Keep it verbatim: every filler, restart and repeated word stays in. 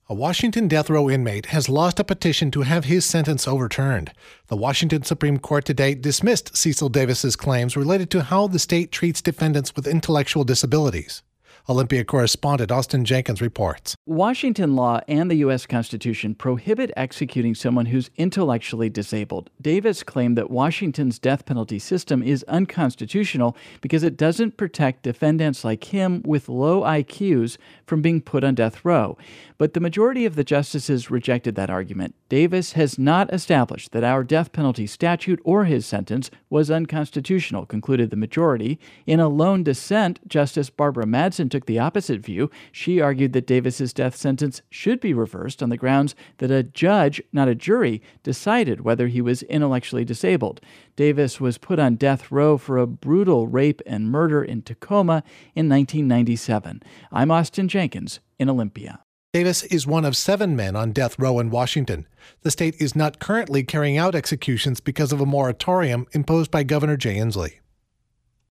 A Washington death row inmate has lost a petition to have his sentence overturned. The Washington Supreme Court today dismissed Cecil Davis's claims related to how the state treats defendants with intellectual disabilities. Olympia correspondent Austin Jenkins reports. Washington law and the U S Constitution prohibit executing someone who's intellectually disabled. Davis claimed that Washington's death penalty system is unconstitutional because it doesn't protect defendants like him with low I Qs from being put on death row. But the majority of the justices rejected that argument. Davis has not established that our death penalty statute or his sentence was unconstitutional, concluded the majority. In a lone dissent, Justice Barbara Madsen took the opposite view. She argued that Davis's death sentence should be reversed on the grounds that a judge, not a jury, decided whether he was intellectually disabled. Davis was put on death row for a brutal rape and murder in Tacoma in nineteen ninety-seven. I'm Austin Jenkins in Olympia. Davis is one of seven men on death row in Washington. The state is not currently carrying out executions because of a moratorium imposed by Governor Jay Inslee.